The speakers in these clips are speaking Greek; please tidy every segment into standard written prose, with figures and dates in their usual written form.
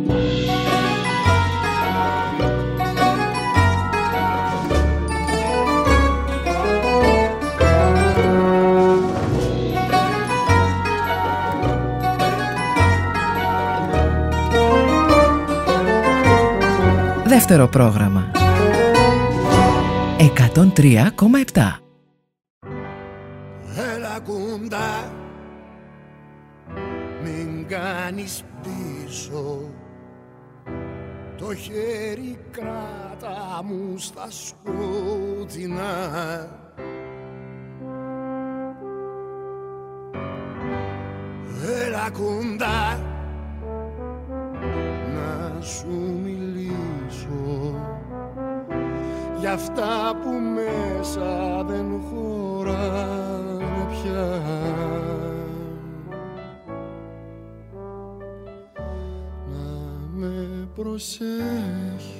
Δεύτερο πρόγραμμα 103,7. Έλα κοντά, μην κάνεις πίσω, το χέρι κράτα μου στα σκοτεινά. Έλα κοντά, να σου μιλήσω για αυτά που μέσα δεν χωράνε πια. Να με προσέχεις,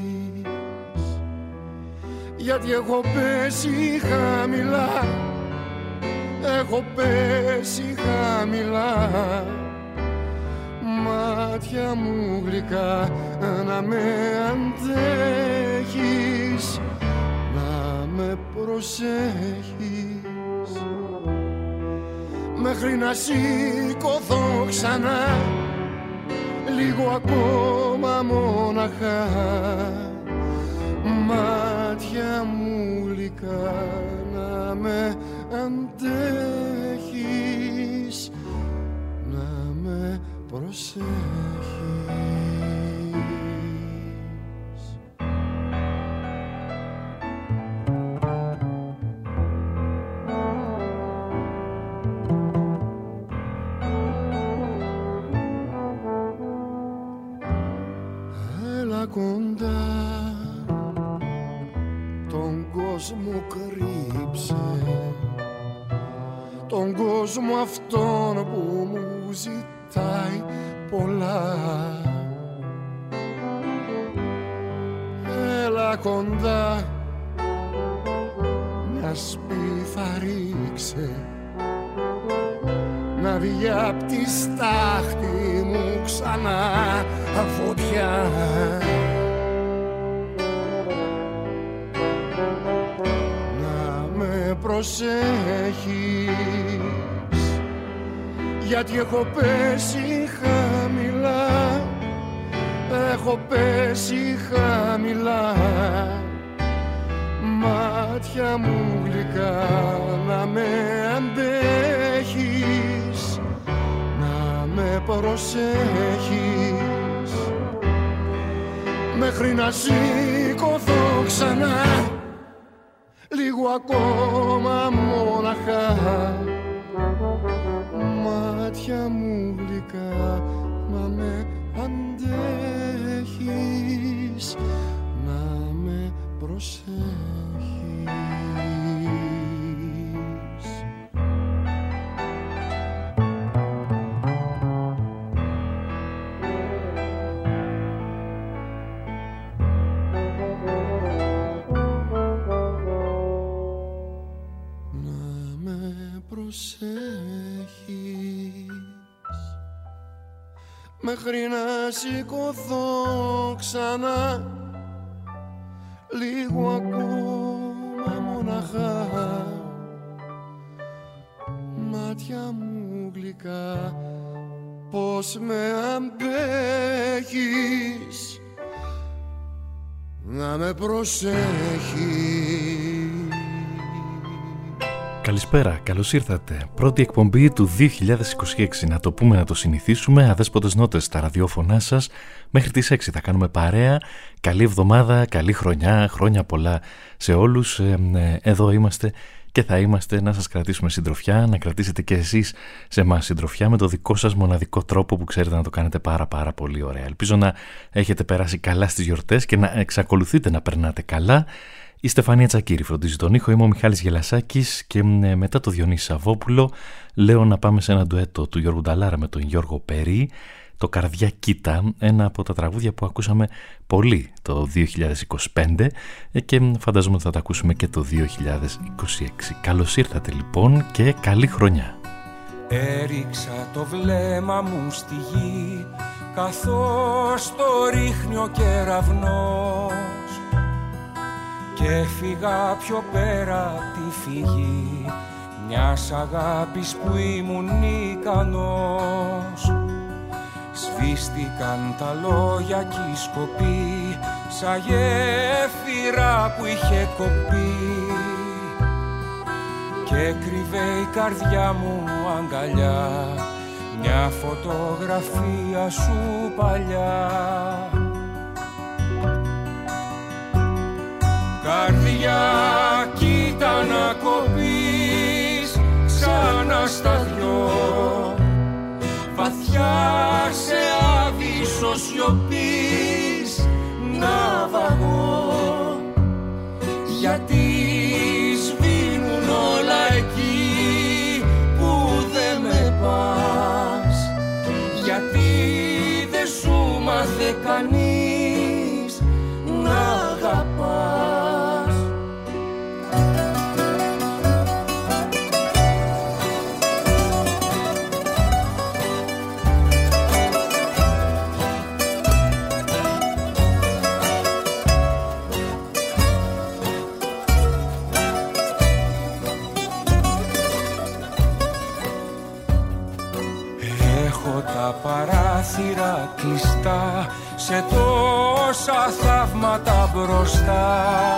γιατί έχω πέσει χαμηλά, έχω πέσει χαμηλά. Μάτια μου γλυκά, να με αντέχεις, να με προσέχεις, μέχρι να σηκωθώ ξανά, λίγο ακόμα μόναχα. Μάτια μου γλυκά, να με αντέχεις, να με προσέχεις. Έλα κοντά, τον κόσμο κρύψε, τον κόσμο αυτόν που μου ζητάει πολλά. Έλα κοντά, μια σπίθα ρίξε, να βγει απ' τη στάχτη μου ξανά φωτιά. Να με προσέχεις, γιατί έχω πέσει χαμηλά, έχω πέσει χαμηλά. Μάτια μου γλυκά, να με αντέχεις, να με προσέχεις, μέχρι να σηκωθώ ξανά, λίγο ακόμα μόναχα. Μάτια μου γλυκά, να με αντέχεις, να με προσέχεις. Μέχρι να σηκωθώ ξανά, λίγο ακόμα μοναχά. Μάτια μου γλυκά, πως με αντέχεις, να με προσέχεις. Καλησπέρα, καλώς ήρθατε. Πρώτη εκπομπή του 2026. Να το πούμε, να το συνηθίσουμε. Αδέσποτες νότες στα ραδιόφωνά σας. Μέχρι τις 6 θα κάνουμε παρέα. Καλή εβδομάδα, καλή χρονιά, χρόνια πολλά σε όλους. Εδώ είμαστε και θα είμαστε να σας κρατήσουμε συντροφιά, να κρατήσετε και εσείς σε εμάς συντροφιά με το δικό σας μοναδικό τρόπο που ξέρετε να το κάνετε πάρα πολύ ωραία. Ελπίζω να έχετε περάσει καλά στις γιορτές και να εξακολουθείτε να περνάτε καλά. Η Στεφανία Τσακύρη φροντίζει τον ήχο, είμαι ο Μιχάλης Γελασάκης και μετά το Διονύση Σαββόπουλο λέω να πάμε σε ένα ντουέτο του Γιώργου Νταλάρα με τον Γιώργο Περί, το «Καρδιά Κοίτα», ένα από τα τραγούδια που ακούσαμε πολύ το 2025 και φαντάζομαι ότι θα τα ακούσουμε και το 2026. Καλώς ήρθατε λοιπόν και καλή χρονιά. Έριξα το βλέμμα μου στη γη καθώς το ρίχνει ο κεραυνός και έφυγα πιο πέρα απ' τη φυγή μιας αγάπης που ήμουν ικανός. Σβήστηκαν τα λόγια κι η σκοπή σαν γέφυρα που είχε κοπεί και κρύβε η καρδιά μου αγκαλιά μια φωτογραφία σου παλιά. Καρδιά κοίτα να κοπείς ξανά στα δυο, βαθιά σε άβυσσο σιωπής ναυαγό, γιατί σβήνουν όλα εκεί που δεν με πας, γιατί δεν σου μάθε κανείς να αγαπάς. Τα παράθυρα κλειστά σε τόσα θαύματα μπροστά.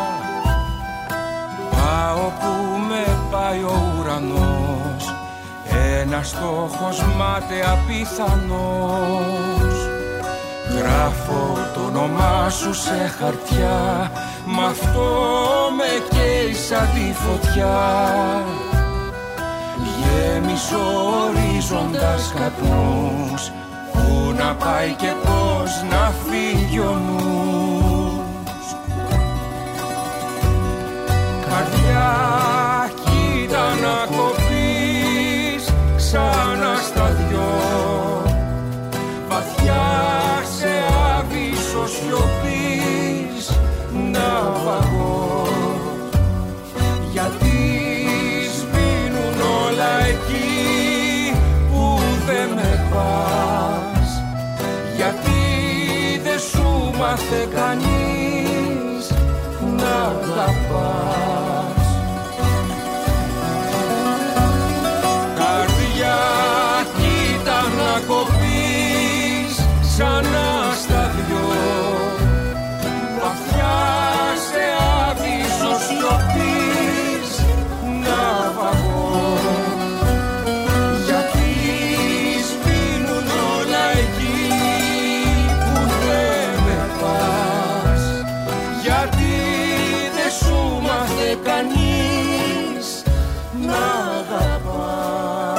Πάω που με πάει ο ουρανός, ένας στόχος μάταια πιθανός. Γράφω το όνομά σου σε χαρτιά, μ' αυτό με καίει σαν τη φωτιά. Γέμισε ορίζοντας καπνούς, πού να πάει και πώς να φύγει ο νους. Καρδιά κοίτα να κοπείς ξανά στα δυο, βαθιά σε άβυσσο σιωπής ναυαγό, γιατί εκεί που δεν με πας, γιατί δεν σου μάθε κανείς να αγαπάς. Καρδιά κοίτα να κοπείς ξανά στα δυο, βαθιά σε άβυσσο σιωπής ναυαγό, κανείς να αγαπάς.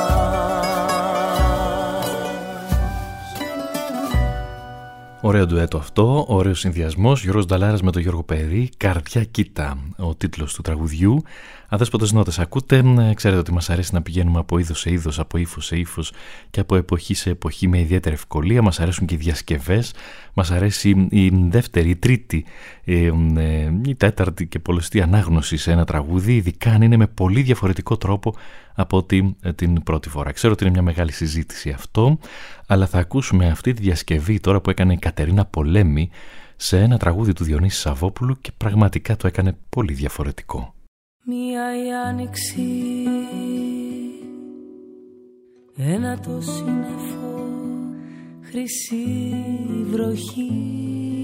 Ωραίο ντουέτο αυτό, ωραίος συνδυασμός. Γιώργος Νταλάρας με τον Γιώργο Περί, Καρδιά κοίτα, ο τίτλος του τραγουδιού. Αδέσποτες νότες ακούτε, ξέρετε ότι μας αρέσει να πηγαίνουμε από είδος σε είδος, από ύφος σε ύφος και από εποχή σε εποχή με ιδιαίτερη ευκολία. Μας αρέσουν και οι διασκευές, μας αρέσει η δεύτερη, η τρίτη, η τέταρτη και πολλωστή ανάγνωση σε ένα τραγούδι, ειδικά αν είναι με πολύ διαφορετικό τρόπο από την πρώτη φορά. Ξέρω ότι είναι μια μεγάλη συζήτηση αυτό, αλλά θα ακούσουμε αυτή τη διασκευή τώρα που έκανε η Κατερίνα Πολέμη σε ένα τραγούδι του Διονύση Σαββόπουλου και πραγματικά το έκανε πολύ διαφορετικό. Μία η άνοιξη, ένα το σύννεφο, χρυσή βροχή,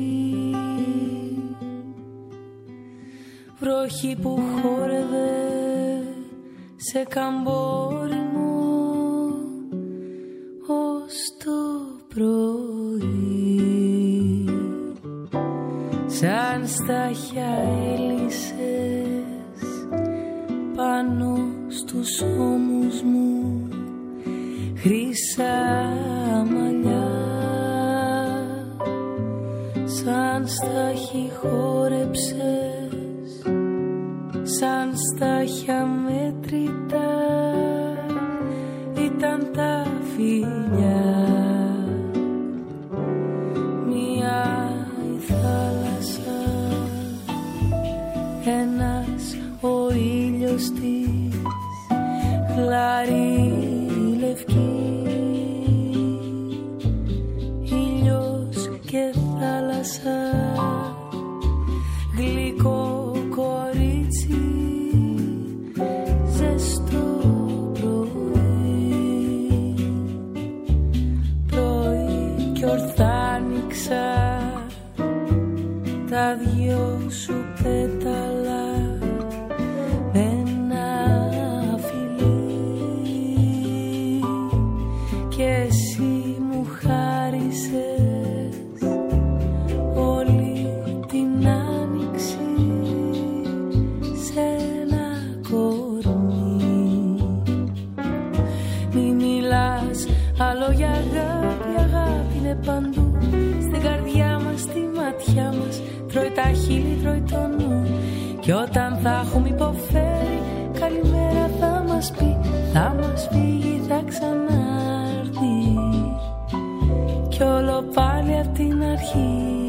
βροχή που χόρευε σε καμπόριμο ως το πρωί, σαν στάχια έλυσες πάνω στους ώμους μου, χρυσά μαλλιά, σαν στάχι χόρεψες, σαν στάχια μέτρητα ήταν τα φιλιά. Μια η θάλασσα, ένας ο ήλιος της, χλαρή λευκή, ήλιο θάλασσα, γλυκό κορίτσι, ζεστό πρωί, πρωί κι ορθά άνοιξα τα δυο σου πέταλα με ένα φιλί και εσύ μου χάρισες όλη την άνοιξη σε ένα κορμί. Μη μιλάς άλλο για αγάπη, αγάπη είναι παντού στην καρδιά μας, στη ματιά μας, τρώει τα χείλη, τρώει το νου. Κι όταν θα έχουμε υποφέρει, καλημέρα θα μας πει, θα μας φύγει, θα ξανάρθει κι όλο πάλι απ' την αρχή.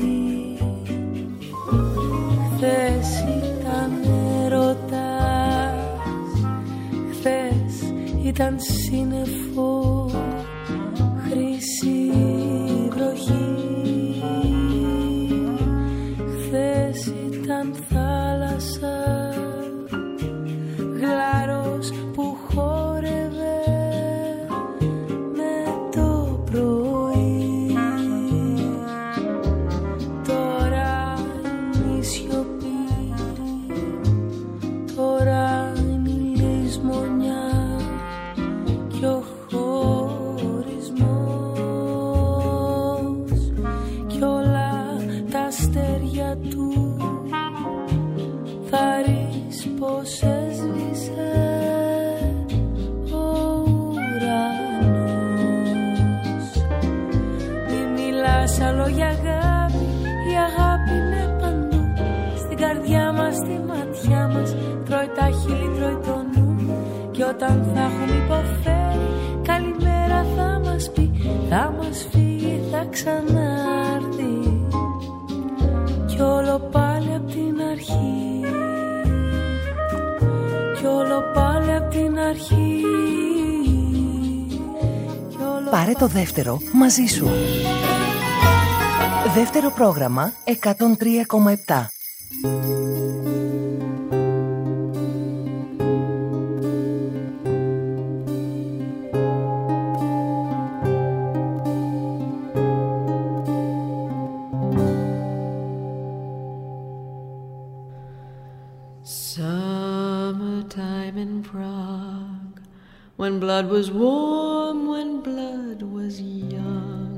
Χθες ήταν έρωτας, χθες ήταν σύννεφο, χρυσή βροχή. Χθες ήταν θάλασσα, γλάρος που χόρευε με το πρωί. Τώρα είναι η σιωπή, τώρα είναι η λησμονιά κι ο χωρισμός κι όλα τα αστέρια του θα ρίξει πως έσβησε ο ουρανός. Μη μιλάς άλλο για αγάπη, η αγάπη είναι παντού στην καρδιά μας, στη ματιά μας, τρώει τα χείλη, τρώει το νου. Κι όταν θα έχουμε υποφέρει, καλημέρα θα μας πει, θα μας φύγει, θα ξανάρθει κι όλο πάλι απ' την αρχή, κι όλο πάλι απ' την αρχή. Πάρε το δεύτερο μαζί σου. Δεύτερο πρόγραμμα 103,7. Summertime in Prague, when blood was warm, when blood was young.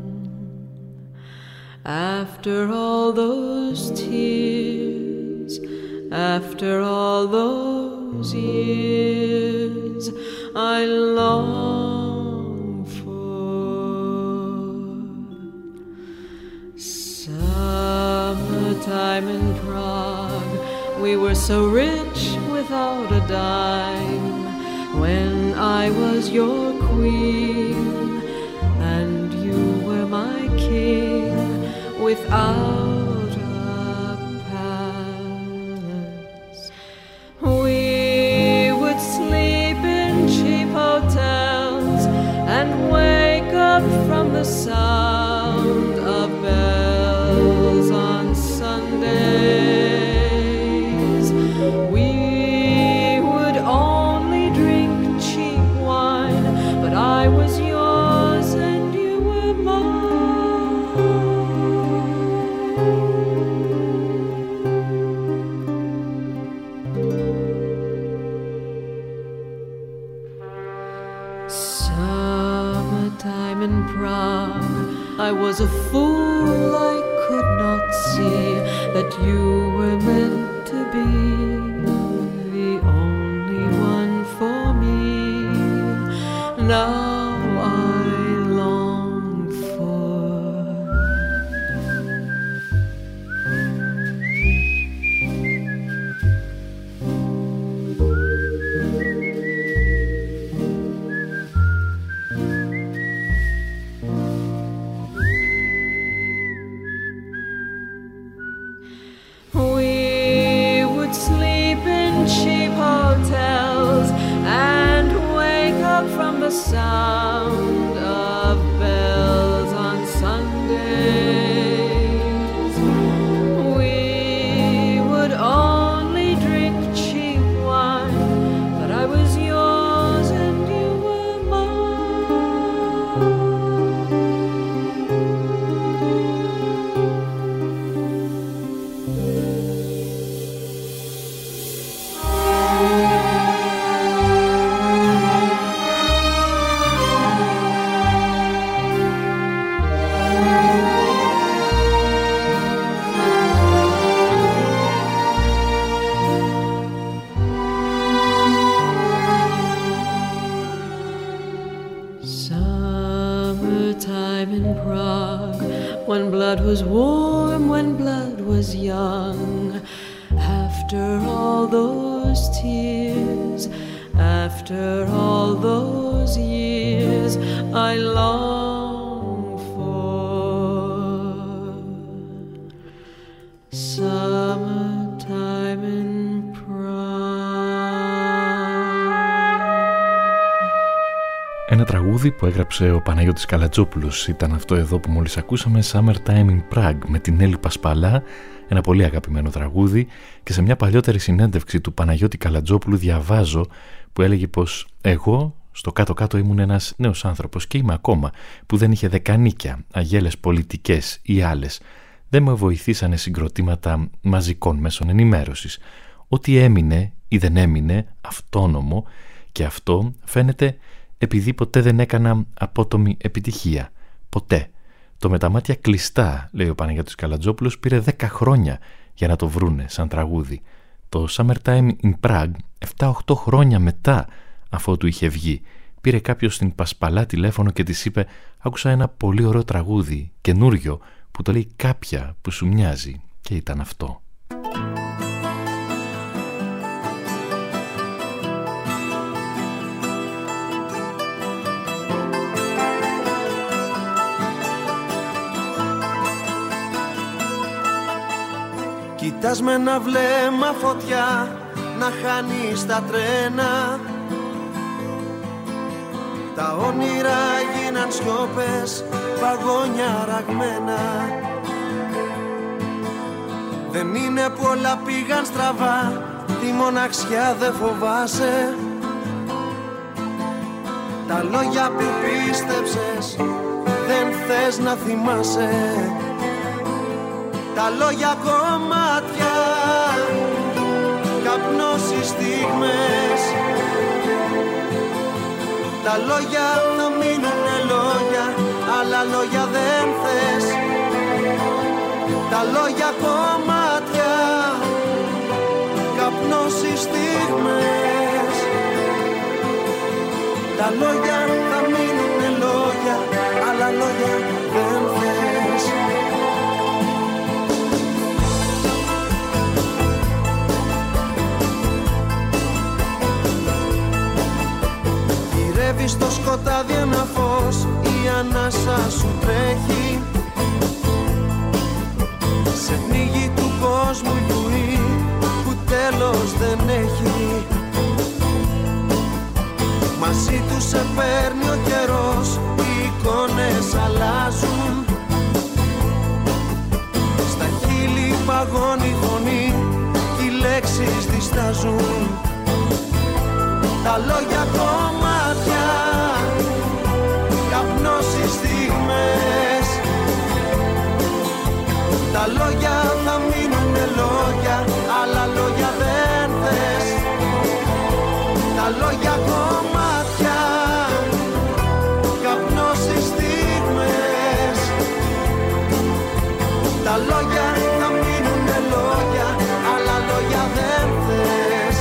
After all those tears, after all those years, I long for summertime in Prague. We were so rich without a dime when I was your queen and you were my king without a palace. We would sleep in cheap hotels and wake up from the sound of bells on Sundays. We would only drink cheap wine, but I was yours and you were mine. Summertime in Prague, I was a fool, I could not see that you were meant to be the only one for me. Now I long for the sound of bells on Sundays. was warm when blood was young. After all those tears, after all those years, I long for summertime in Ένα τραγούδι που έγραψε ο Παναγιώτης Καλατζόπουλος ήταν αυτό εδώ που μόλις ακούσαμε, Summertime in Prague, με την Έλλη Πασπαλά, ένα πολύ αγαπημένο τραγούδι. Και σε μια παλιότερη συνέντευξη του Παναγιώτη Καλατζόπουλου διαβάζω που έλεγε πως εγώ στο κάτω-κάτω ήμουν ένας νέος άνθρωπος και είμαι ακόμα, που δεν είχε δεκανίκια, αγέλες πολιτικές ή άλλες. Δεν με βοηθήσανε συγκροτήματα μαζικών μέσων ενημέρωσης. Ό,τι έμεινε ή δεν έμεινε αυτόνομο, και αυτό φαίνεται επειδή ποτέ δεν έκανα απότομη επιτυχία. Ποτέ. Το με τα μάτια κλειστά, λέει ο Παναγιώτης Καλατζόπουλος, πήρε 10 χρόνια για να το βρούνε σαν τραγούδι. Το Summertime in Prague, 7-8 χρόνια μετά αφότου είχε βγει, πήρε κάποιος στην Πασπαλά τηλέφωνο και της είπε «Άκουσα ένα πολύ ωραίο τραγούδι, καινούριο, που το λέει κάποια που σου μοιάζει». Και ήταν αυτό. Κοιτάς με ένα βλέμμα φωτιά να χάνεις τα τρένα. Τα όνειρα γίναν σιώπες, βαγόνια ραγμένα. Δεν είναι που όλα πήγαν στραβά, τη μοναξιά δεν φοβάσαι. Τα λόγια που πίστεψες δεν θες να θυμάσαι. Τα λόγια κομμάτια, καπνώσεις στιγμές. Τα λόγια θα μείνουνε λόγια, άλλα λόγια δεν θες. Τα λόγια κομμάτια, καπνώσεις στιγμές. Τα λόγια θα μείνουνε λόγια, άλλα λόγια δεν θες. Στο σκοτάδι ένα φως, η ανάσα σου τρέχει. Σε πνίγει του κόσμου η βουή που τέλος δεν έχει. Μαζί του σε παίρνει ο καιρός, οι εικόνες αλλάζουν. Στα χείλη παγώνει η φωνή, οι λέξεις διστάζουν. Τα λόγια κομμάτια, καπνώσεις στιγμές. Τα λόγια θα μείνουνε λόγια, άλλα λόγια δεν θες. Τα λόγια κομμάτια, καπνώσεις στιγμές. Τα λόγια θα μείνουνε λόγια, άλλα λόγια δεν θες.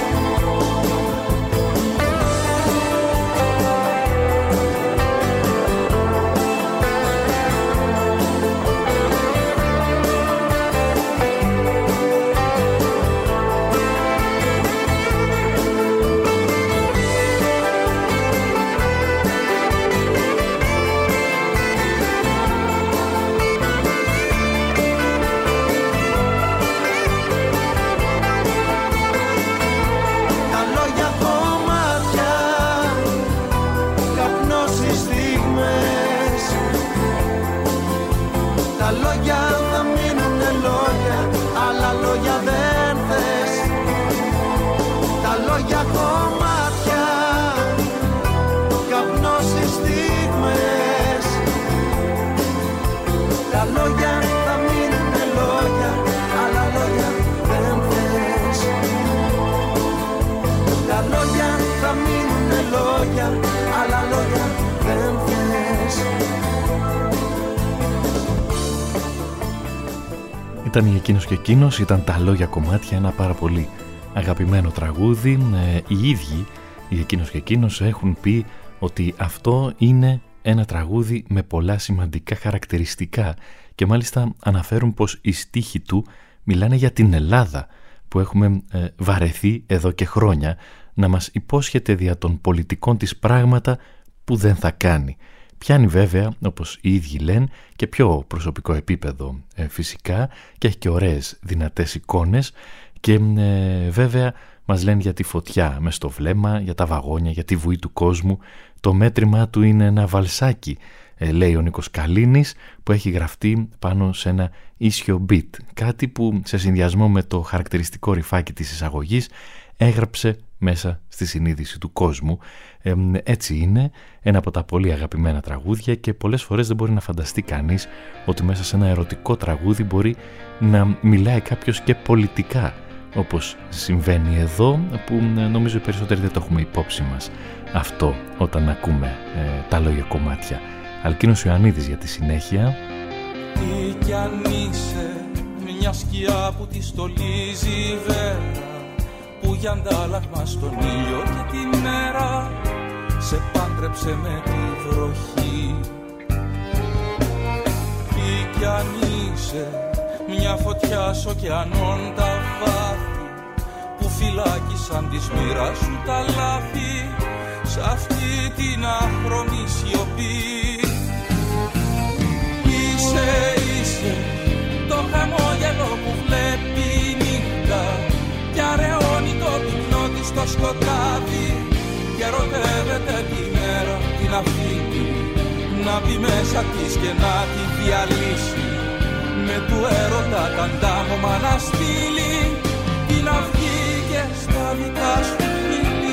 Ήταν η Εκείνος και Εκείνος, ήταν τα λόγια κομμάτια, ένα πάρα πολύ αγαπημένο τραγούδι. Οι ίδιοι, οι Εκείνος και Εκείνος, έχουν πει ότι αυτό είναι ένα τραγούδι με πολλά σημαντικά χαρακτηριστικά και μάλιστα αναφέρουν πως οι στίχοι του μιλάνε για την Ελλάδα που έχουμε βαρεθεί εδώ και χρόνια να μας υπόσχεται δια των πολιτικών της πράγματα που δεν θα κάνει. Πιάνει βέβαια, όπως οι ίδιοι λένε, και πιο προσωπικό επίπεδο φυσικά και έχει και ωραίες δυνατές εικόνες και βέβαια μας λένε για τη φωτιά μες στο βλέμμα, για τα βαγόνια, για τη βουή του κόσμου. Το μέτρημά του είναι ένα βαλσάκι, λέει ο Νίκος Καλίνης, που έχει γραφτεί πάνω σε ένα ίσιο beat, κάτι που σε συνδυασμό με το χαρακτηριστικό ρυφάκι της εισαγωγής έγραψε μέσα στη συνείδηση του κόσμου. Έτσι είναι ένα από τα πολύ αγαπημένα τραγούδια και πολλές φορές δεν μπορεί να φανταστεί κανείς ότι μέσα σε ένα ερωτικό τραγούδι μπορεί να μιλάει κάποιος και πολιτικά, όπως συμβαίνει εδώ, που νομίζω οι περισσότεροι δεν το έχουμε υπόψη μας αυτό όταν ακούμε τα λόγια κομμάτια. Αλκίνος Ιωαννίδης για τη συνέχεια. Τι κι αν είσαι μια σκιά που τη στολίζει η βέρα, που για αντάλλαγμα στον ήλιο και τη μέρα σε πάντρεψε με τη βροχή. Τι κι αν είσαι μια φωτιά σ' ωκεανών τα βάθη, που φυλάκισαν της μοίρας σου τα λάθη σ' αυτή την άχρωμη σιωπή. Είσαι το χαμόγελο που βλέπει η νύχτα κι αραιώνει το πυκνό της στο σκοτάδι και ερωτεύεται τη μέρα, την αφήνει να μπει μέσα της και να τη διαλύσει, με του έρωτα τα αντάμωμα να στείλει την αυγή και στα δικά σου χείλη.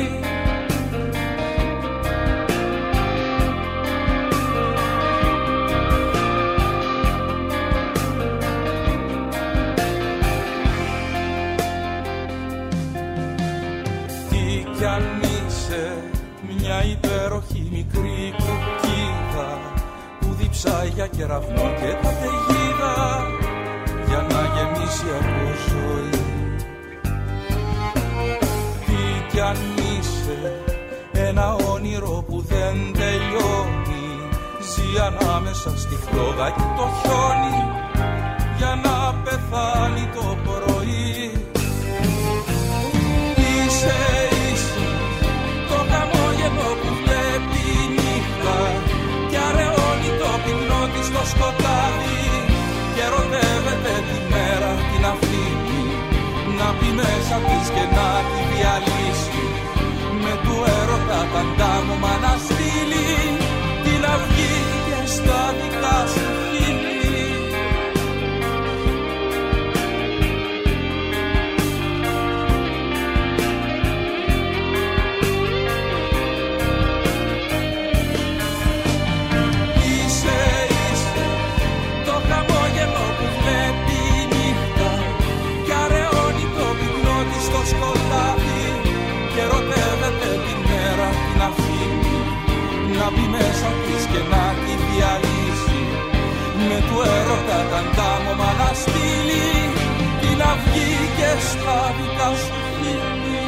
Κι αν είσαι μια υπέροχη μικρή κουκκίδα που διψάει για κεραυνό και καταιγίδα για να γεμίσει από ζωή. Τι κι αν είσαι ένα όνειρο που δεν τελειώνει, ζει ανάμεσα στη φλόγα και το χιόνι για να πεθάνει το πρωί. Είσαι το χαμόγελο που βλέπει η νύχτα κι αραιώνει το πυκνό της στο σκοτάδι και ερωτεύεται τη μέρα, την αφήνει να μπει μέσα της και να τη διαλύσει, με του έρωτα τα αντάμωμα να στείλει την αυγή και στα δικά σου χείλη. Να μπει μέσα της και να τη διαλύσει, με του έρωτα τα αντάμωμα να στείλει την αυγή και στα δικά σου χείλη.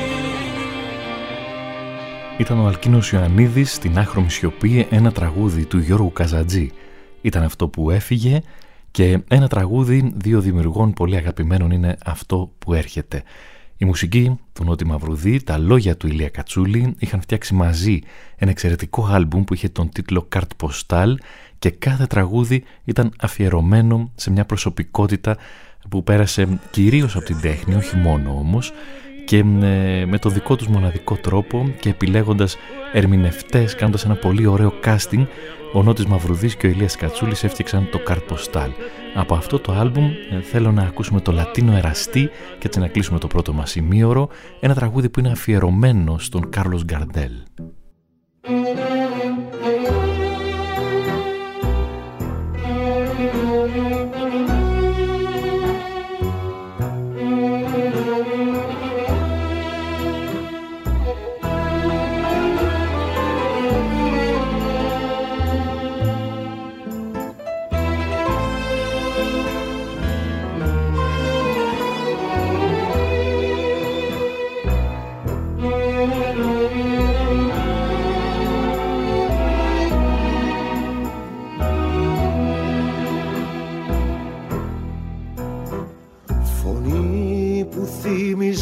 Ήταν ο Αλκίνος Ιωαννίδης στην άχρωμη σιωπή, ένα τραγούδι του Γιώργου Καζατζή. Ήταν αυτό που έφυγε και ένα τραγούδι δύο δημιουργών πολύ αγαπημένων είναι αυτό που έρχεται. Η μουσική του Νότι Μαυρουδή, τα λόγια του Ηλία Κατσούλη είχαν φτιάξει μαζί ένα εξαιρετικό άλμπουμ που είχε τον τίτλο Καρτ Ποστάλ και κάθε τραγούδι ήταν αφιερωμένο σε μια προσωπικότητα που πέρασε κυρίως από την τέχνη, όχι μόνο όμως, και με το δικό τους μοναδικό τρόπο και επιλέγοντας ερμηνευτές, κάνοντας ένα πολύ ωραίο casting. Ο Νότης Μαυρουδής και ο Ηλίας Κατσούλης έφτιαξαν το Καρτ Ποστάλ. Από αυτό το άλμπουμ θέλω να ακούσουμε το Λατίνο Εραστή και έτσι να κλείσουμε το πρώτο μας ημίωρο, ένα τραγούδι που είναι αφιερωμένο στον Κάρλος Γκαρντέλ.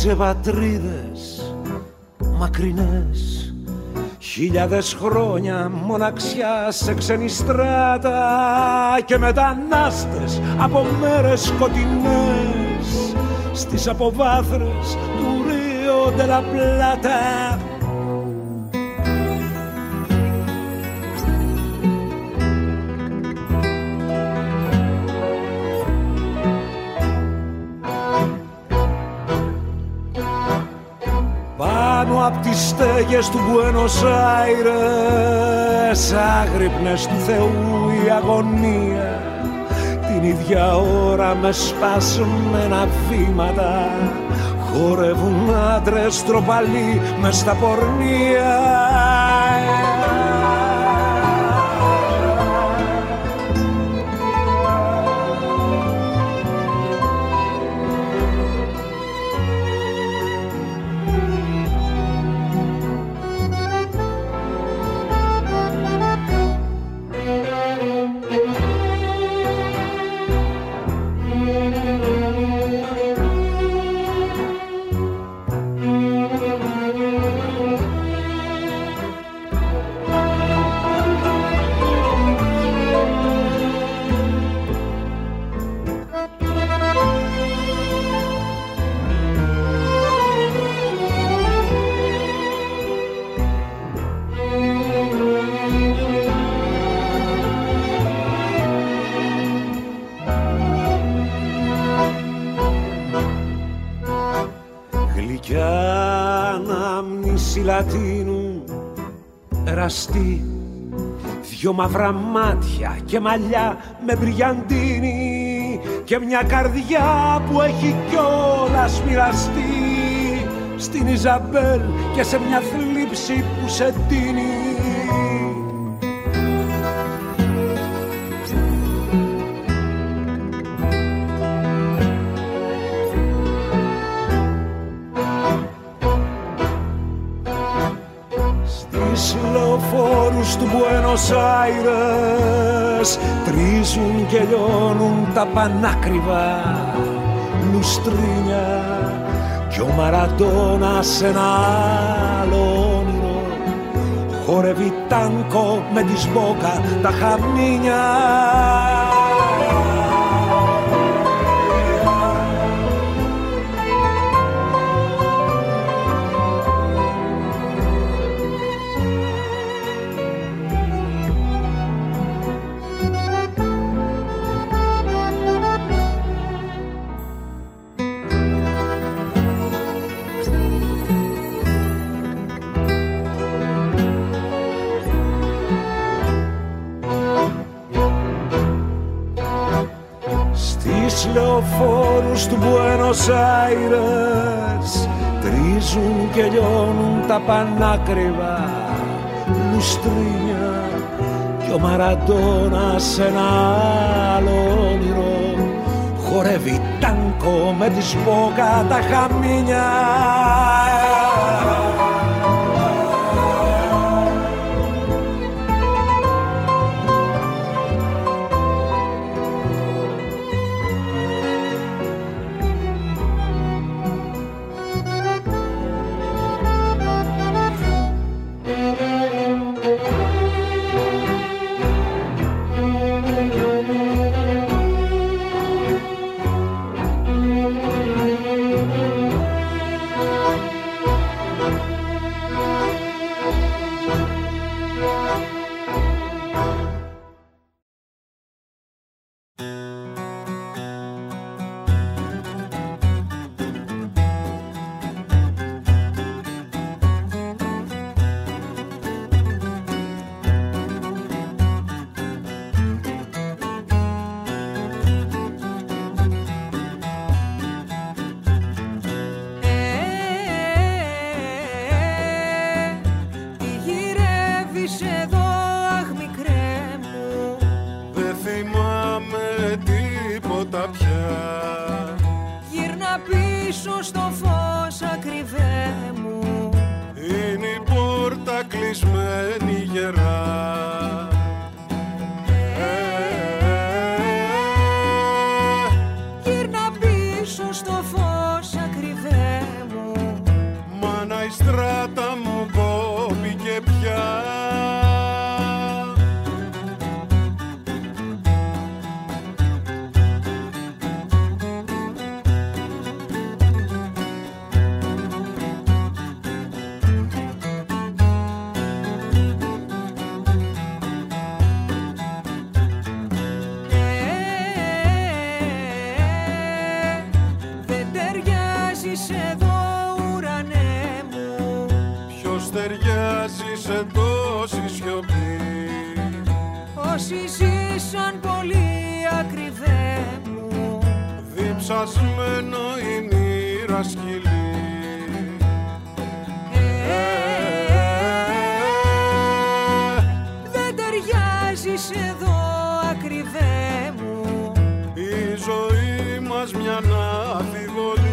σε πατρίδες μακρινές, χιλιάδες χρόνια μοναξιά σε ξένη στράτα και μετανάστες από μέρες σκοτεινές στις αποβάθρες του Ρίο ντε λα Πλάτα. Πάνω απ' τις στέγες του Μπουένος Άιρες, άγρυπνες του Θεού η αγωνία, την ίδια ώρα με σπασμένα βήματα χορεύουν άντρες τροπαλοί μες στα πορνεία. Λατίνου εραστή, δυο μαύρα μάτια και μαλλιά με μπριαντίνι και μια καρδιά που έχει κιόλας μοιραστεί στην Ιζαμπέλ και σε μια θλίψη που σε τίνει. Του Μπουένος Άιρες τρίζουν και λιώνουν τα πανάκριβα λουστρίνια κι ο Μαραντώνας σε ένα άλλο όνειρο χορεύει τάνκο με τη σμπόκα τα χαμίνια. Λεωφόρους του Μπουένος Άιρες τρίζουν και λιώνουν τα πανάκριβα λουστρίνια κι ο Μαραντώνας σε ένα άλλο όνειρο χορεύει τάνκο με τη σμπόκα τα χαμίνια. Γύρνα πίσω στο φως ακριβέ μου. ταιριάζει σε τόση σιωπή. Όσοι ζήσαν πολύ ακριβέ μου, διψασμένο η μοίρα σκυλή. Δεν ταιριάζεις εδώ ακριβέ μου, η ζωή μας μια αμφιβολή.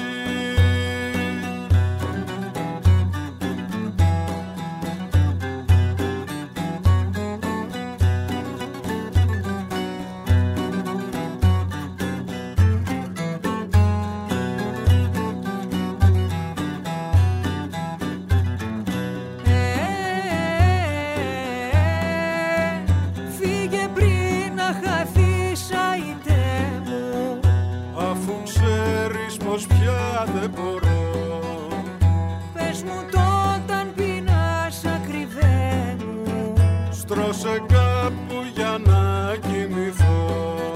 Δεν μπορώ. Πες μου το όταν πεινάς ακριβέ μου, στρώσε κάπου για να κοιμηθώ.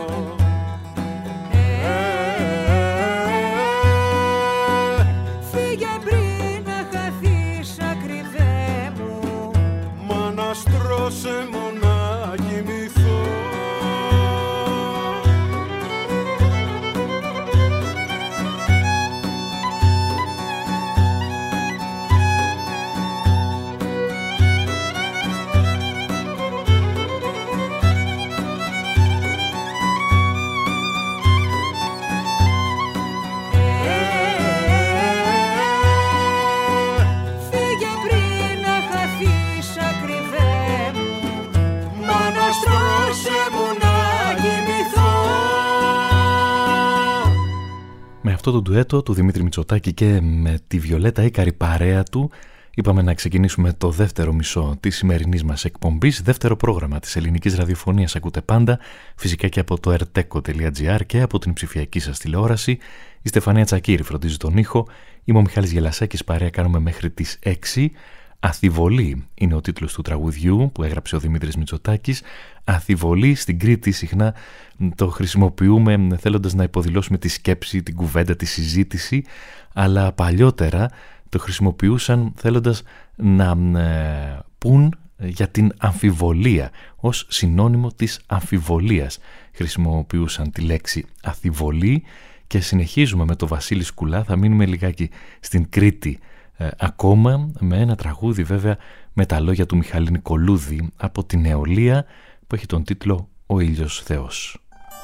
Φύγε πριν να χαθείς ακριβέ μου, μα να στρώσε μου να κοιμηθώ. Αυτό το ντουέτο του Δημήτρη Μητσοτάκη και με τη Βιολέτα Ίκαρη παρέα του είπαμε να ξεκινήσουμε το δεύτερο μισό της σημερινής μας εκπομπής. Δεύτερο πρόγραμμα της ελληνικής ραδιοφωνίας ακούτε πάντα, φυσικά και από το erteco.gr και από την ψηφιακή σας τηλεόραση. Η Στεφανία Τσακύρη φροντίζει τον ήχο, είμαι ο Μιχάλης Γελασάκης, παρέα κάνουμε μέχρι τις 6. Αθιβολή είναι ο τίτλος του τραγουδιού που έγραψε ο Δημήτρης Μητσοτάκης. Αθιβολή στην Κρήτη συχνά το χρησιμοποιούμε θέλοντας να υποδηλώσουμε τη σκέψη, την κουβέντα, τη συζήτηση, αλλά παλιότερα το χρησιμοποιούσαν θέλοντας να πούν για την αμφιβολία, ως συνώνυμο της αμφιβολίας χρησιμοποιούσαν τη λέξη αθιβολή. Και συνεχίζουμε με το Βασίλη Σκουλά, θα μείνουμε λιγάκι στην Κρήτη ακόμα, με ένα τραγούδι βέβαια με τα λόγια του Μιχάλη Νικολούδη από την Νεολαία που έχει τον τίτλο «Ο ήλιος Θεός».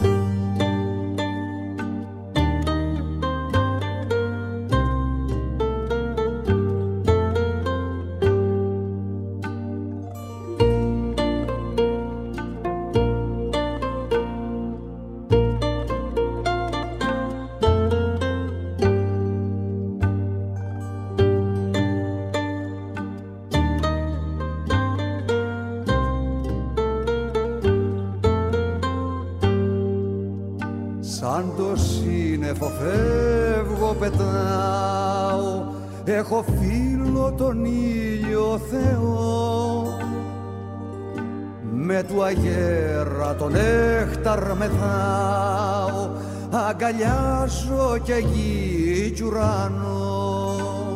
Σαν το σύννεφο φεύγω, πετάω, έχω φίλο τον ήλιο Θεό. Με του αγέρα τον νέχταρ μεθάω, αγκαλιάζω και γη κι ουρανό.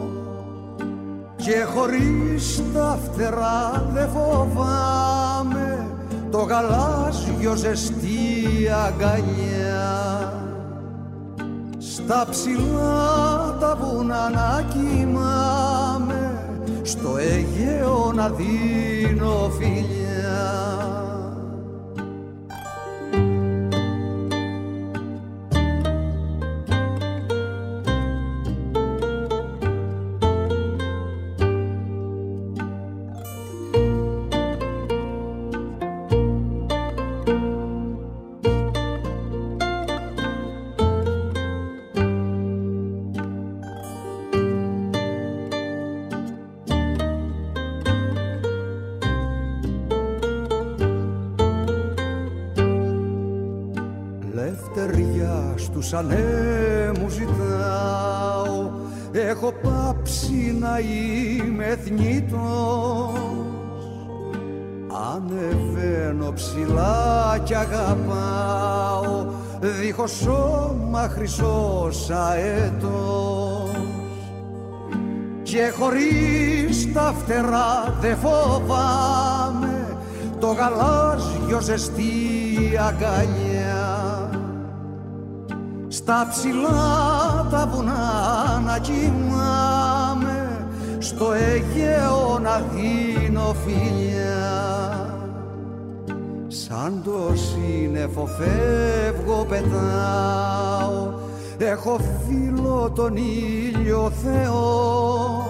Και χωρίς τα φτερά δε φοβάμαι το γαλάζιο ζεστή αγκαλιά. Στα ψηλά τα βουνά να κοιμάμαι, στο Αιγαίο να δίνω φιλιά. Στους ανέμους ζητάω, έχω πάψει να είμαι θνητός. Ανεβαίνω ψηλά κι αγαπάω, δίχως σώμα χρυσός αετός. και χωρίς τα φτερά δε φοβάμαι το γαλάζιο ζεστή αγκαλιά. Στα ψηλά τα βουνά να κοιμάμαι, στο Αιγαίο να δίνω φιλιά. Σαν το σύννεφο φεύγω πετάω, έχω φίλο τον ήλιο Θεό.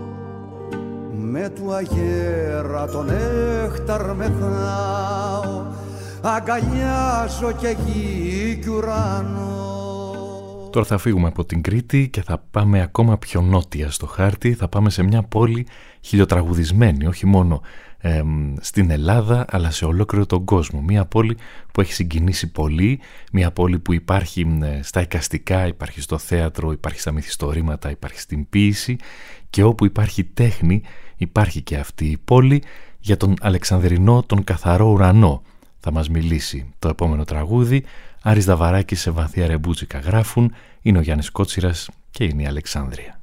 Με του αγέρα τον νέχταρ μεθάω, αγκαλιάζω και γη κι ουρανό. Τώρα θα φύγουμε από την Κρήτη και θα πάμε ακόμα πιο νότια στο χάρτη. Θα πάμε σε μια πόλη χιλιοτραγουδισμένη, όχι μόνο στην Ελλάδα αλλά σε ολόκληρο τον κόσμο. Μια πόλη που έχει συγκινήσει πολύ, μια πόλη που υπάρχει στα εικαστικά, υπάρχει στο θέατρο, υπάρχει στα μυθιστορήματα, υπάρχει στην ποίηση, και όπου υπάρχει τέχνη υπάρχει και αυτή η πόλη. Για τον Αλεξανδρινό τον καθαρό ουρανό θα μας μιλήσει το επόμενο τραγούδι. Άρης Δαβαράκης, σε Βαθία Ρεμπούτσικα γράφουν, είναι ο Γιάννης Κότσιρας και είναι η Αλεξάνδρεια.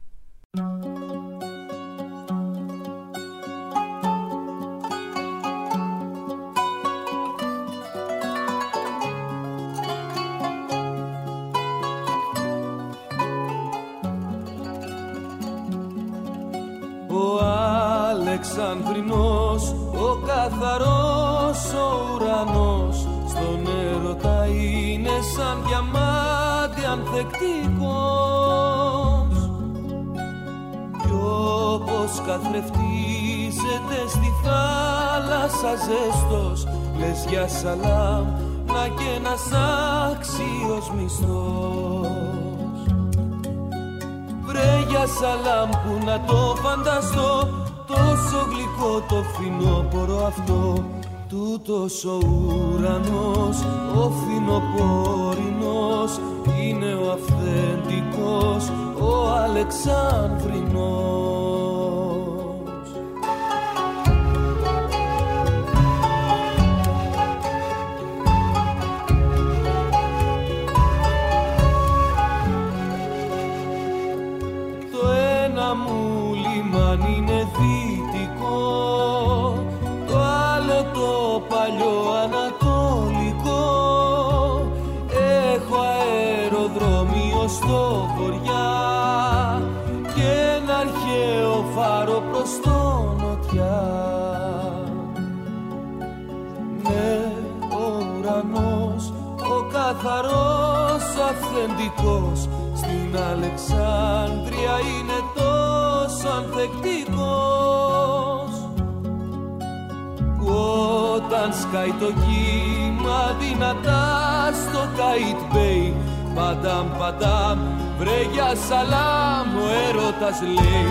Ο Αλεξανδρινός, ο καθαρός ο ουρανός, στον έρωτα είναι σαν διαμάντι ανθεκτικός. Κι όπως καθρεφτίζεται στη θάλασσα ζέστος, λες για σαλάμ να και ένας άξιος μισθός. Βρε για σαλάμ που να το φανταστώ, τόσο γλυκό το φθινόπωρο αυτό. Τούτος ο ουρανός, ο φθινοπορεινός, είναι ο αυθεντικός, ο Αλεξάνδρινος. Το ένα μου λιμάνι είναι δυτικό, το άλλο το παλιό ανατολικό. Έχω αεροδρόμιο στο βοριά και ένα αρχαίο φάρο προς το νοτιά. Ναι, ο ουρανός, ο καθαρός αυθεντικός, στην Αλεξάνδρεια είναι τόσο ανθεκτικός. Όταν σκάει το κύμα δυνατά στο Καϊτ Μπέι, παντάμ παντάμ, βρε για σαλάμ, ο έρωτας λέει.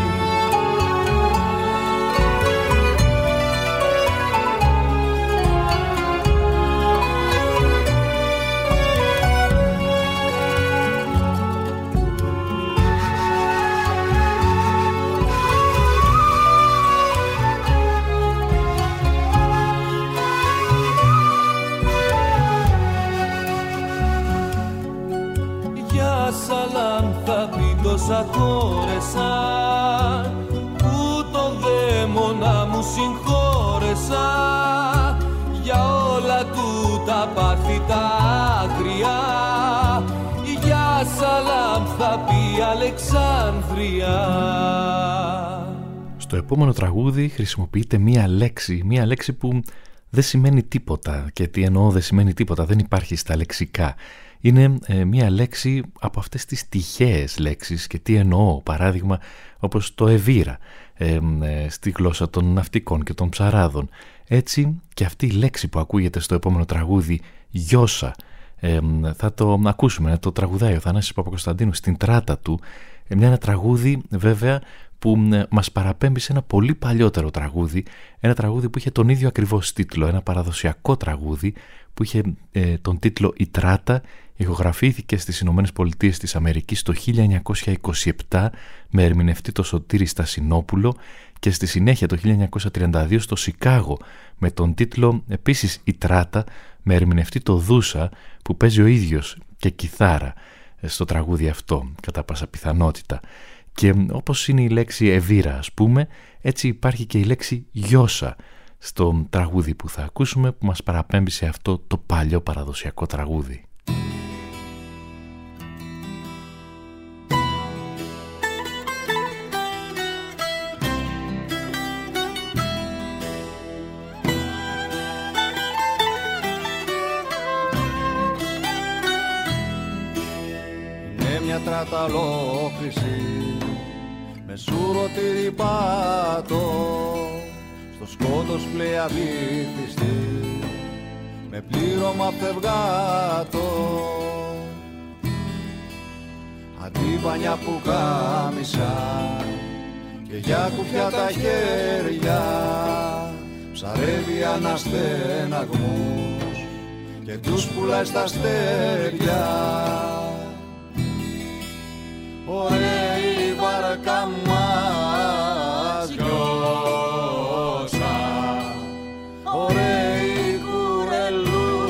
Σαλάμ θα πει τόσα χώρεσαν, που τον δαίμονα μου συγχώρεσα, για όλα του τα πάθη τα άγρια. Για σαλάμ θα πει Αλεξάνδρεια. Στο επόμενο τραγούδι χρησιμοποιείται μία λέξη που δεν σημαίνει τίποτα. Και τι εννοώ δεν σημαίνει τίποτα, δεν υπάρχει στα λεξικά. Είναι μία λέξη από αυτές τις τυχαίες λέξεις. Και τι εννοώ, παράδειγμα όπως το ευήρα στη γλώσσα των ναυτικών και των ψαράδων. Έτσι και αυτή η λέξη που ακούγεται στο επόμενο τραγούδι, γιώσα, θα το ακούσουμε να το τραγουδάει ο Θανάσης Παπακοσταντίνου στην τράτα του. Ένα τραγούδι βέβαια που μας παραπέμπει σε ένα πολύ παλιότερο τραγούδι, ένα τραγούδι που είχε τον ίδιο ακριβώς τίτλο, ένα παραδοσιακό τραγούδι που είχε τον τίτλο «Η Τράτα», ηχογραφήθηκε στις Ηνωμένες Πολιτείες της Αμερικής το 1927 με ερμηνευτή το Σωτήρη Στασινόπουλο και στη συνέχεια το 1932 στο Σικάγο με τον τίτλο επίσης «Η Τράτα» με ερμηνευτή το Δούσα που παίζει ο ίδιος και κιθάρα στο τραγούδι αυτό κατά πάσα πιθανότητα. Και όπως είναι η λέξη Εβίρα, ας πούμε, έτσι υπάρχει και η λέξη Γιώσα στο τραγούδι που θα ακούσουμε, που μας παραπέμπει σε αυτό το παλιό παραδοσιακό τραγούδι. Τραταλόκριση με σούρωτήρι πάτο στο σκότος πλέα βυθιστή με πλήρωμα φευγάτο αντίπανια που κάμισα και για κουφιά τα χέρια ψαρεύει αναστεναγμούς και τους πουλάει στα αστέρια. Ωραία η βάρκα μας Γιώσα, ωραία η κουρελού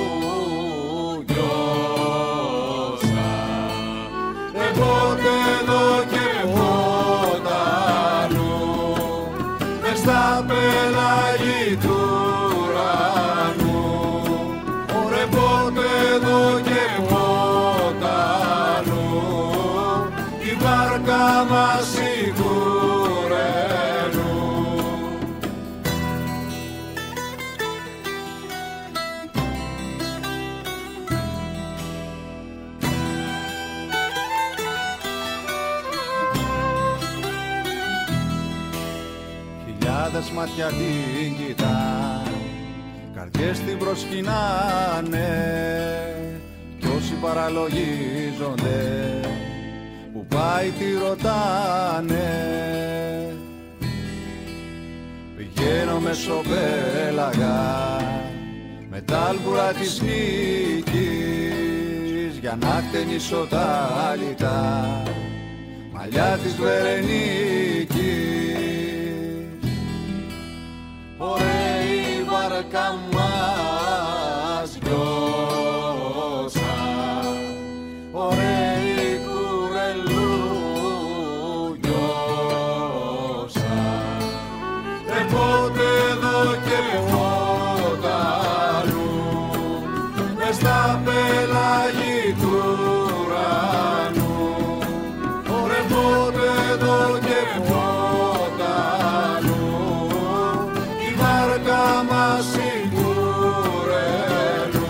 Γιώσα, πότε εδώ και πότε αλλού μες στα πέλαγη του ουρανού, ωραία πότε εδώ και πότε αλλού η βάρκα μας η κουρελού. Χιλιάδες μάτια την κοιτάν, καρδιές την προσκυνάνε κι όσοι παραλογίζονται που πάει τη ρωτάνε. Πηγαίνω μεσοπέλαγα με τ' άλμπουρα της νίκης για να χτενίσω τα λιτά μαλλιά της Βερενίκης. Ωραία η βάρκα μας Γιώσα, ωραία η κουρελού Γιώσα, πότε εδώ και πότε αλλού μες στα πέλαγη του ουρανού, ωραία πότε εδώ και πότε αλλού η βάρκα μας η κουρελού.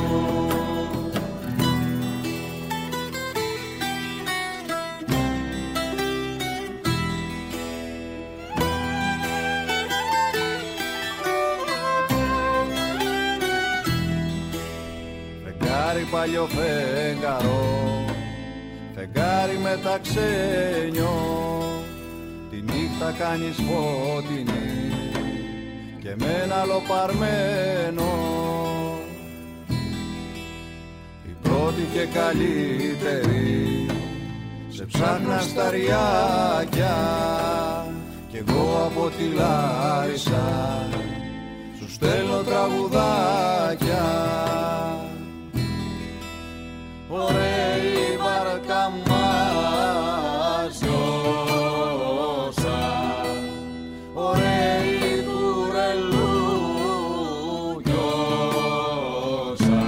Φεγγάρι παλιό φεγγαρό, φεγγάρι μεταξένιο, τη νύχτα κάνεις φωτεινή και με ένα άλλο παρμένο. Η πρώτη και καλύτερη σε ψάχνα στα ριάκια κι εγώ από τη Λάρισα σου στέλνω τραγουδάκια. Ωραία η βάρκα μας Γιώσα, ωραία η κουρελού Γιώσα,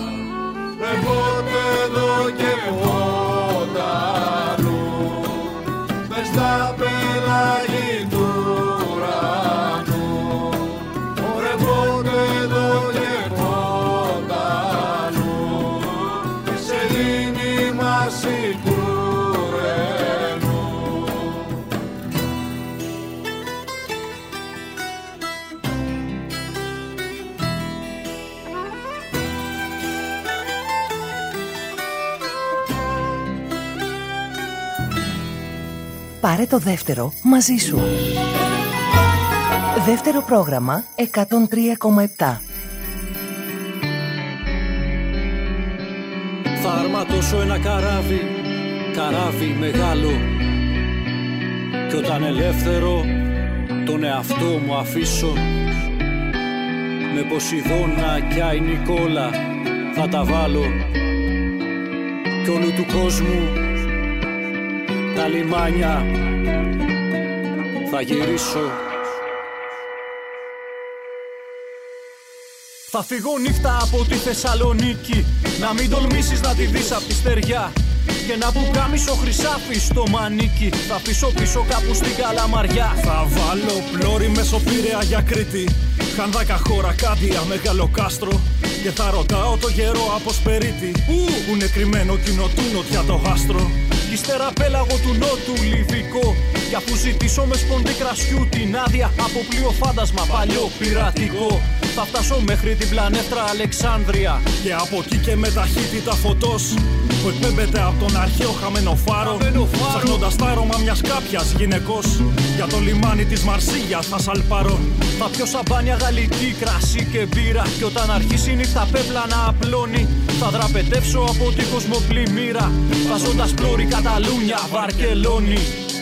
πότε εδώ και πότε αλλού μες στα πέλαγη του ουρανού, ωραία πότε εδώ και πότε αλλού η σελήνη μας η κουρελού. Πάρε το δεύτερο μαζί σου. Δεύτερο πρόγραμμα 103,7. Θα αρματώσω ένα καράβι, καράβι μεγάλο, κι όταν ελεύθερο τον εαυτό μου αφήσω, με Ποσειδώνα κι Άι Νικόλα θα τα βάλω κι όλου του κόσμου τα λιμάνια θα γυρίσω. Θα φύγω νύχτα από τη Θεσσαλονίκη, να μην τολμήσεις να τη δεις απ' τη στεριά. Και να πουκάμισο χρυσάφι στο μανίκι, θα αφήσω πίσω κάπου στην Καλαμαριά. Θα βάλω πλώρη Μεσοπήραια για Κρήτη, Χανδάκα, χώρα, Κάντια, Μεγάλο Κάστρο. Και θα ρωτάω το γερό από Σπερίτη, που είναι κρυμμένο κοινό του νότια το άστρο. Κι ύστερα πέλαγο του νότου Λιβικό, κι αφού ζητήσω με σπονδί κρασιού την άδεια από πλοίο φάντασμα παλιό πειρατικό, θα φτάσω μέχρι την πλανέτρα Αλεξάνδρεια. Και από εκεί και με ταχύτητα φωτός που εκπέμπεται από τον αρχαίο χαμένο φάρο, ψάχνοντας τα άρωμα μιας κάποιας γυναικός, για το λιμάνι της Μαρσίγιας θα σαλπαρώ. Θα πιω σαμπάνια, γαλλική, κρασί και μπύρα, κι όταν αρχίσει η νύχτα πέπλα να απλώνει, θα δραπετεύσω από την κοσμοπλημμύρα, βάζοντας πλώρη Καταλούνια, Βαρκελόνη.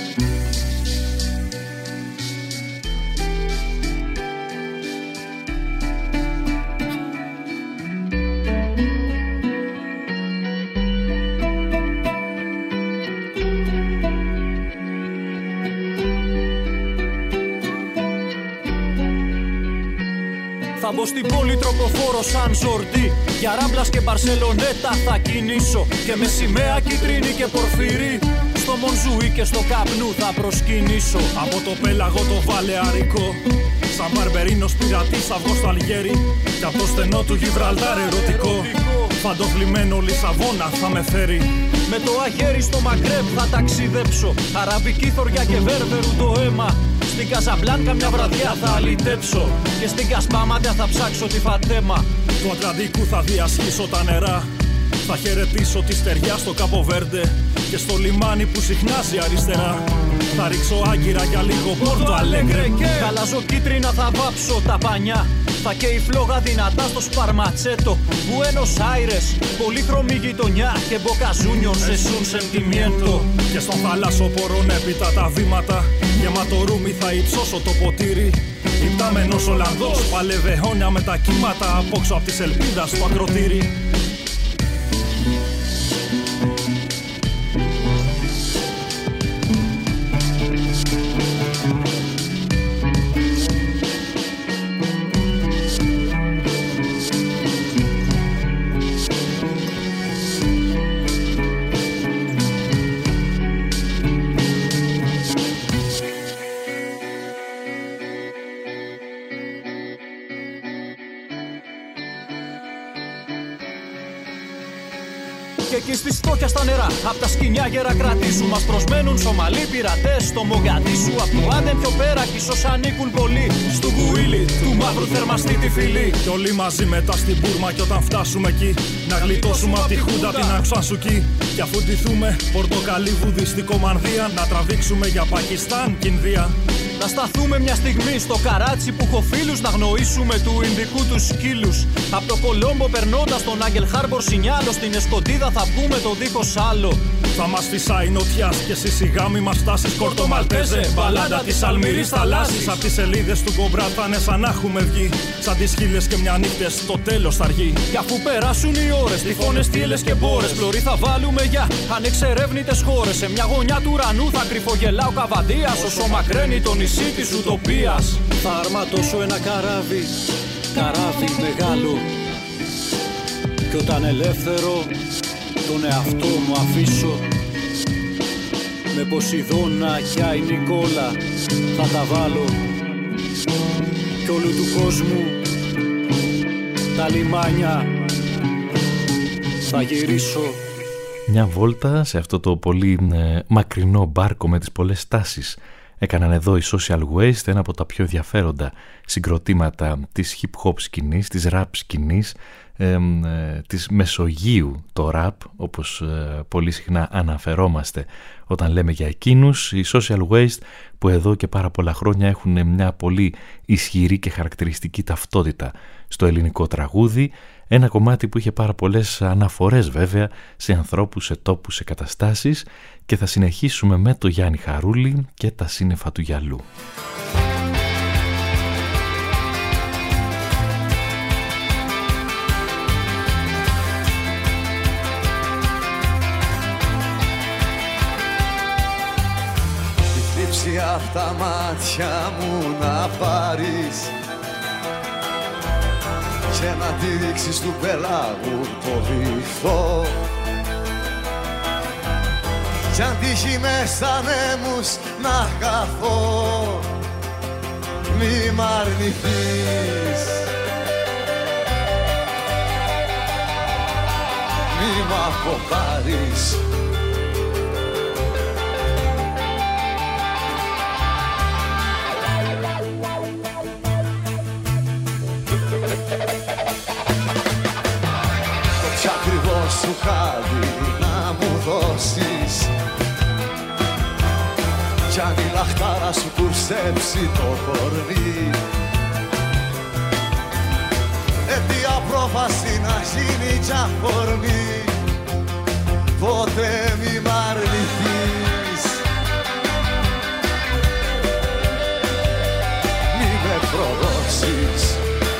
Θα μπω στην πόλη τροποφόρο σαν Ζορντί, για Ράμπλας και Μπαρσελονέτα θα κινήσω, και με σημαία κίτρινη και πορφυρί στο Μονζούι και στο καπνού θα προσκυνήσω. Από το πέλαγο το βαλεαρικό, σαν μπαρμπερίνος πειρατής θα βγω στο Αλγέρι, κι από το στενό του Γιβραλτάρ ερωτικό, φαντοχλημένο Λισαβόνα θα με φέρει. Με το αγέρι στο Μαγκρέμπ θα ταξιδέψω, αραβική θωριά και βέρβερου το αίμα. Στην Καζαμπλάνκα μια βραδιά θα αλυτέψω, και στην Κασπάμαντα θα ψάξω τη Φατέμα. Του Ατλαντικού θα διασχίσω τα νερά, θα χαιρετήσω τη στεριά στο Καποβέρντε, και στο λιμάνι που συχνάζει αριστερά θα ρίξω άγκυρα για λίγο Πόρτο Αλέγκρε. Χαλάζω κίτρινα θα βάψω τα πανιά, θα καίει φλόγα δυνατά στο Σπαρματσέτο. Μπουένος Άιρες, πολύχρωμη γειτονιά, και Μποκαζούνιο σε σουν σεντιμιέντο. Και στον θαλάσσοπορον έπειτα τα βήματα, γεμάτο ρούμι θα υψώσω το ποτήρι. Υπτάμενος Ολλανδός παλεύε αιώνια με τα κύματα, απόξω απ' της ελπίδας στο ακροτήρι. Και εκεί στη φτώχεια στα νερά, απ' τα σκοινιά γερακρατή σου, μας προσμένουν Σομαλοί πειρατές στο Μογκαντίσου. Απ' το Άντεν πιο πέρα κι ίσως ανήκουν πολλοί στου Γουίλι, του μαύρου θερμαστή τη φυλή. Κι όλοι μαζί μετά στην Μπούρμα, κι όταν φτάσουμε εκεί, να γλιτώσουμε απ' τη Χούντα την Αξουανσουκή. Κι αφού ντυθούμε πορτοκαλί βουδιστικό μανδύα, να τραβήξουμε για Πακιστάν κι Ινδία. Να σταθούμε μια στιγμή στο Καράτσι που έχω φίλους, να γνωρίσουμε του Ινδικού τους σκύλους. Απ' το Κολόμπο περνώντας τον Άγγελ Χάρμπορ Σινιάλο, στην Εσκοντίδα θα βγούμε το δίχως άλλο. Θα μας φυσάει νοτιάς και εσύ σιγά μη μας φτάσεις Κόρτο Μαλτέζε. Μπαλάντα της Αλμυρής θαλάσσης, απ' τις σελίδες του Κομπρά θα είναι σαν να έχουμε βγει. Σαν τις χίλιες και μια νύχτες το τέλος θα αργεί. Κι αφού περάσουν οι ώρες, τυφώνες, θύελες και μπόρες, πλωρή θα βάλουμε για ανεξερεύνητες χώρες. Σε μια γωνιά του ουρανού θα κρυφογελά ο Καβαντίας, όσο μακραίνει το νησί της ουτοπίας. Θα αρματώσω ένα καράβι, καράβι μεγάλο, κι όταν ελεύθερο τον εαυτό μου αφήσω. Με Ποσειδώνα κι Άι Νικόλα θα τα βάλω, κι όλου του κόσμου τα λιμάνια θα γυρίσω. Μια βόλτα σε αυτό το πολύ μακρινό μπάρκο με τις πολλές στάσεις έκαναν εδώ οι Social Waste, ένα από τα πιο ενδιαφέροντα συγκροτήματα της hip hop σκηνής, της rap σκηνής, της Μεσογείου το rap, όπως πολύ συχνά αναφερόμαστε όταν λέμε για εκείνους. Οι Social Waste που εδώ και πάρα πολλά χρόνια έχουν μια πολύ ισχυρή και χαρακτηριστική ταυτότητα στο ελληνικό τραγούδι, ένα κομμάτι που είχε πάρα πολλές αναφορές βέβαια σε ανθρώπους, σε τόπους, σε καταστάσεις, και θα συνεχίσουμε με το Γιάννη Χαρούλη και τα σύννεφα του γυαλού. έτσι απ' τα μάτια μου να πάρεις και να τη ρίξεις του πελάγου το βυθό. Κι αν τύχει μέσα νέμους να χαθώ, μη μ' αρνηθείς, μη μ' αποπάρεις. Το πιο ακριβώς σου χάδι να μου δώσεις, κι αν η λαχτάρα σου κουρσέψει το κορμί, αιτία πρόφαση να γίνει κι αφορμή, ποτέ μη μ' αρνηθείς, μη με προδώσεις.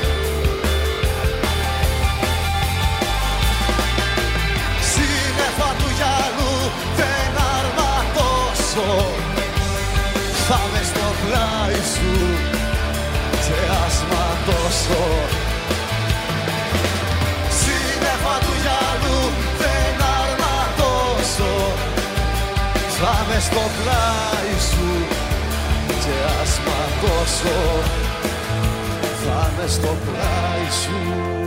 Σύννεφα του γυαλού δεν αρματώσω, θα με στο πλάι σου και ας ματώσω. Σύννεφα του γυαλού δεν αρματώσω, θα με στο πλάι σου και ας ματώσω, θα με στο πλάι σου.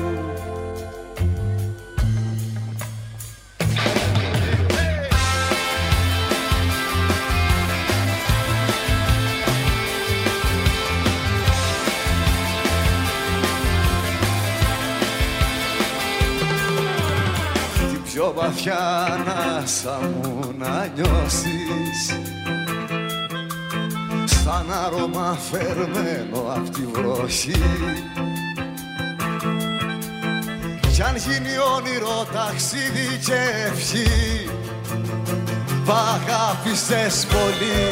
Πιο βαθιά ανάσα μου να νιώσεις, σαν άρωμα φερμένο απ' τη βροχή, κι αν γίνει όνειρο ταξίδι και ευχή, π' αγάπησες πολύ.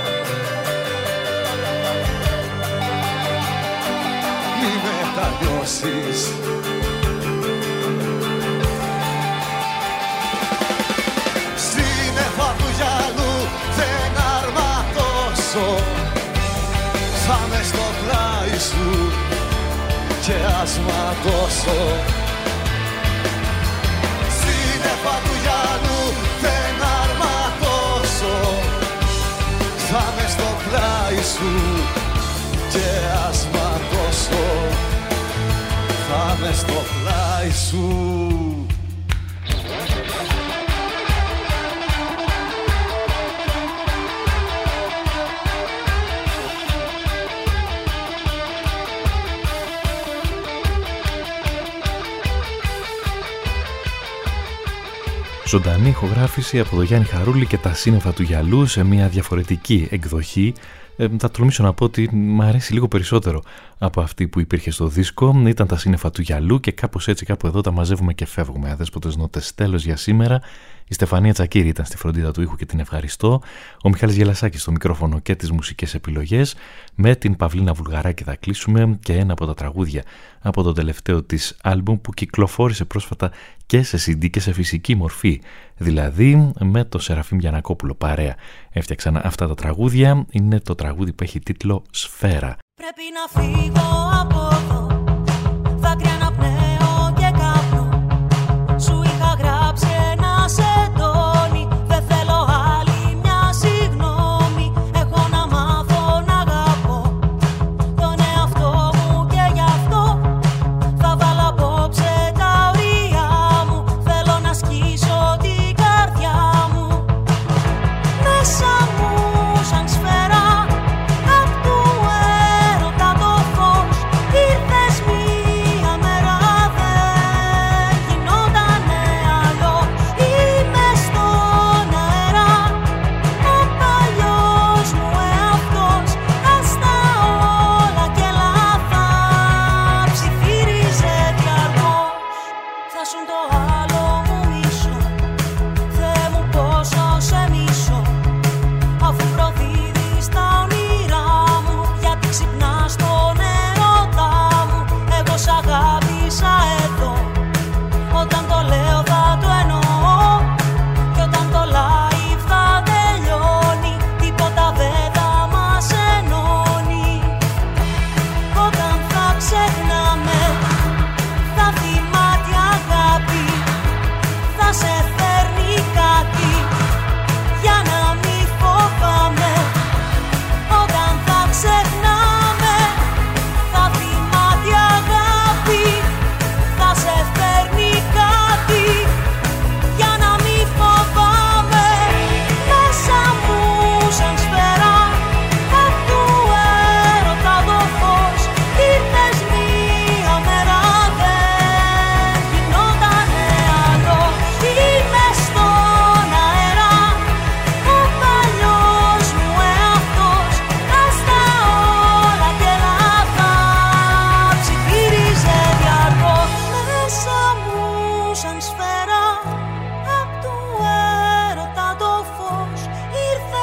Μη μετανιώσεις, του γυαλού δεν αρματώσω, θα με στο πλάι σου και ας ματώσω. Σύννεφα του γυαλού δεν αρματώσω, θα με στο πλάι σου και ας ματώσω, θα με στο πλάι σου. Ζωντανή ηχογράφηση από τον Γιάννη Χαρούλη και τα σύννεφα του γυαλού σε μια διαφορετική εκδοχή. Θα τολμήσω να πω ότι μου αρέσει λίγο περισσότερο από αυτή που υπήρχε στο δίσκο. Ήταν τα σύννεφα του γυαλού και κάπως έτσι, κάπου εδώ τα μαζεύουμε και φεύγουμε. Αδέσποτες νότες, τέλος για σήμερα. Η Στεφανία Τσακίρη ήταν στη φροντίδα του ήχου και την ευχαριστώ. Ο Μιχάλης Γελασάκης στο μικρόφωνο και τις μουσικές επιλογές. Με την Παυλίνα Βουλγαράκη θα κλείσουμε και ένα από τα τραγούδια από το τελευταίο της άλμπουμ που κυκλοφόρησε πρόσφατα και σε CD και σε φυσική μορφή. Δηλαδή με το Σεραφείμ Γιαννακόπουλο παρέα έφτιαξαν αυτά τα τραγούδια. Είναι το τραγούδι που έχει τίτλο «Σφαίρα». Πρέπει να φύγω από εδώ, δάκρυα να πνέω και καπνό. Σου είχα γράψει ένα σεντόνι, δεν θέλω άλλη μια συγγνώμη. Έχω να μάθω να αγαπώ τον εαυτό μου και γι' αυτό θα βάλω απόψε τα ωριά μου. Θέλω να σκίσω την καρδιά μου μέσα μου σαν σφαίρα. Απ' του έρωτα το φως ήρθες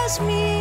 μη